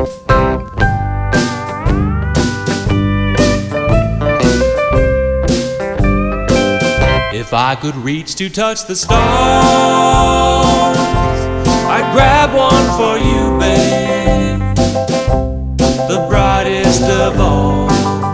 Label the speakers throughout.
Speaker 1: If I could reach to touch the stars, I'd grab one for you, babe, the brightest of all,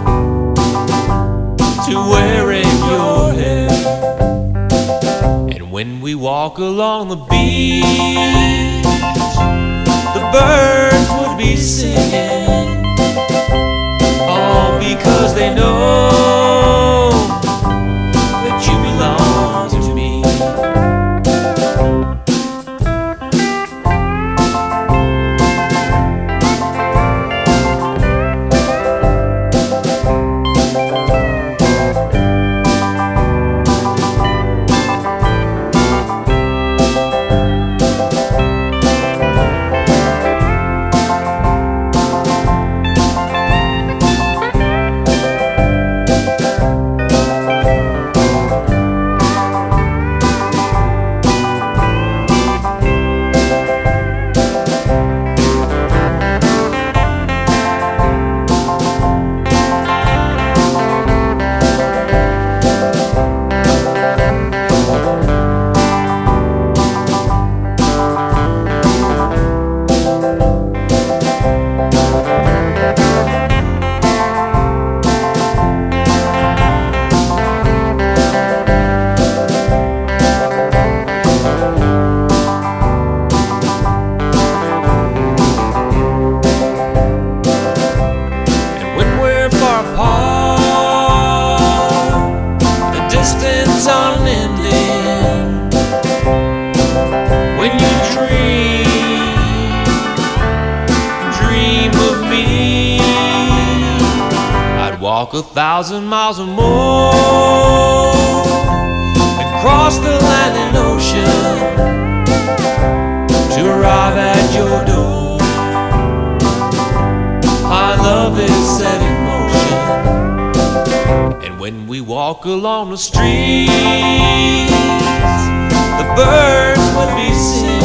Speaker 1: to wear in your hair. And when we walk along the beach, the birds would be singing, all because they know you belong to me. Unending. When you dream of me, I'd walk 1,000 miles or more and cross the land and ocean to arrive at your door. My love is set in motion, and when we walk along the streets, the birds would be singing.